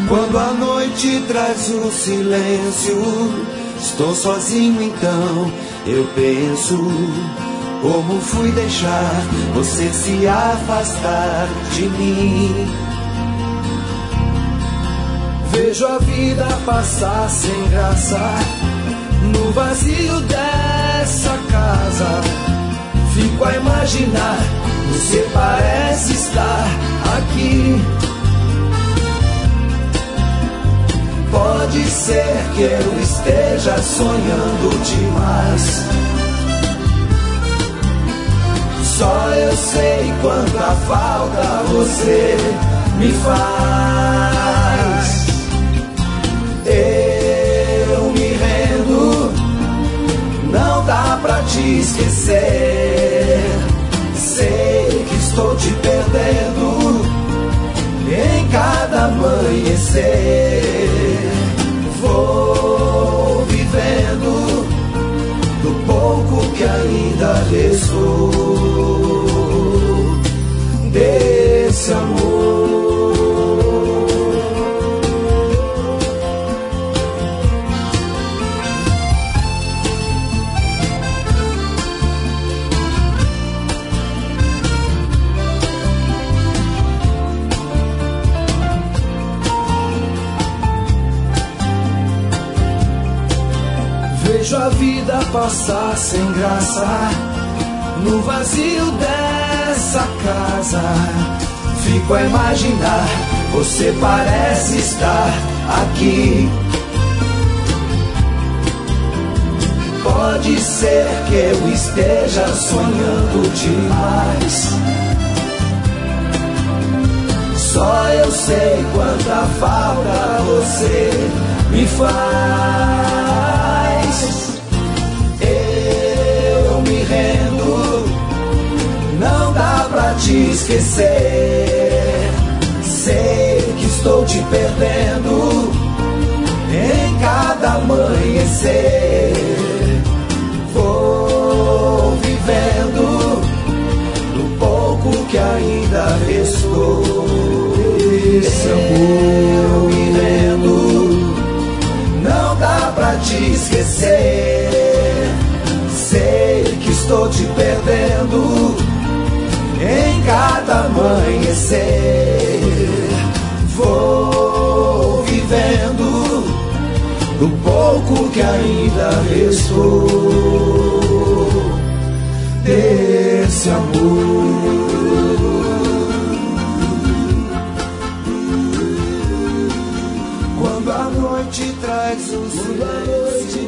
Quando a noite traz o silêncio, estou sozinho então, eu penso como fui deixar você se afastar de mim. Vejo a vida passar sem graça no vazio dessa casa. Fico a imaginar, você parece estar aqui. Pode ser que eu esteja sonhando demais. Só eu sei quanta falta você me faz. Eu me rendo, não dá pra te esquecer. Sei que estou te perdendo em cada amanhecer. Vou vivendo do pouco que ainda restou desse amor. Vejo a vida passar sem graça no vazio dessa casa. Fico a imaginar, você parece estar aqui. Pode ser que eu esteja sonhando demais. Só eu sei quanta falta você me faz. Eu me rendo, não dá pra te esquecer. Sei que estou te perdendo em cada amanhecer. Vou vivendo do pouco que ainda restou desse amor. Eu me rendo, não dá pra te esquecer. Sei que estou te perdendo em cada amanhecer. Vou vivendo do pouco que ainda restou desse amor. Quando a noite traz o silêncio,